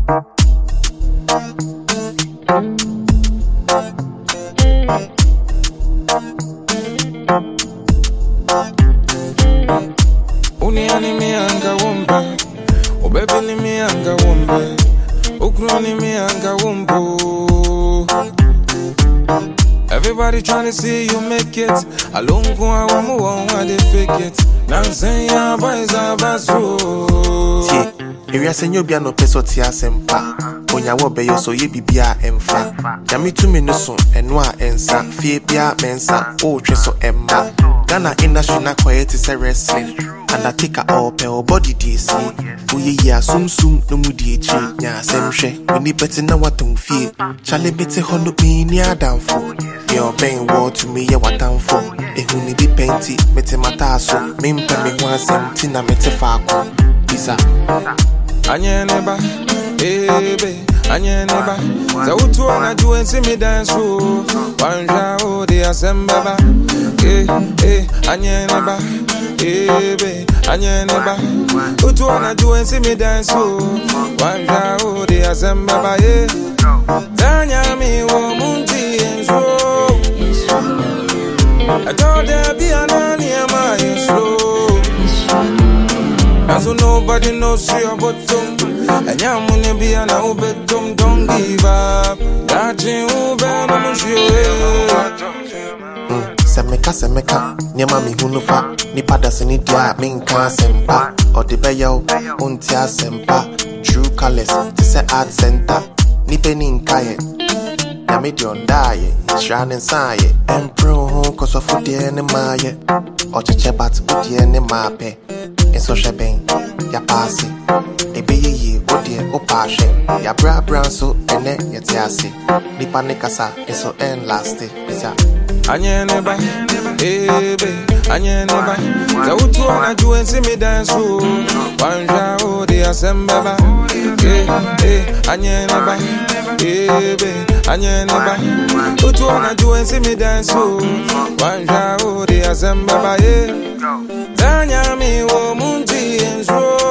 Uniani mi anga wumba, baby ni mi anga wumba, ukroni mi anga wumbo. Everybody trying to see you make it. Alone go I want they fake it. Now say ya boys are basu. Area senyo bia no peso ti asempa. Onya wo be yo so ye bibia emfa. Yami tu me no so eno a ensa. Fie bia mensa. O twe so emma. Ghana industry na quiet is a wrestling. And I take a all pe o body DC. Uye ya sum no mudi echi. Nya semhwe. We ni beti na waton fie. Chale beti hono mi ni adamfo. Your pain war to me, you what I'm for. If you need the painty, mete mataso. Mimpe me one tina mete fako. Pisa. Anye neba, baby, anye neba. Za utu wana juwe nsi dance ro. Wanja o de asembaba. Anye neba, baby, anye neba. Utu wana juwe nsi dance ro. Wanja o de asembaba. Tanya mi wo munti enzo. I thought there'd be an animal in slow. And so nobody knows your bottom. And you're gonna be an obetum, don't give up. That you Semeka, near mammy hunufa, Nipada Senidia, Minka Sempa, or the Bayo, Untia Sempa, True Colors, the Art Center, Nipenin Kaye. Yamidion die, Shan Saye, and pro cause of food and maye, or Chebat with the end mape, and so shebang, ya passy, a be ye, what dear, o pashe, ya bra branso, and then yetiasi, Nipanicasa, and so end last day, Anye neba, baby, anye neba. Za utu wana juwe nsi dance ro. Wanja o de asembaba. Anye neba, baby, anye neba. Utu wana juwe nsi dance ro. Wanja o de asembaba. Tanya mi wo munti enzo.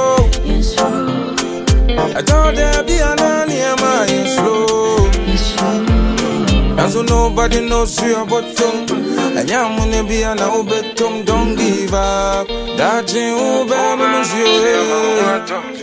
I thought there'd be an animal in slow. And so nobody knows your bottom. And you're gonna be an obetum, don't give up. That you better lose your head.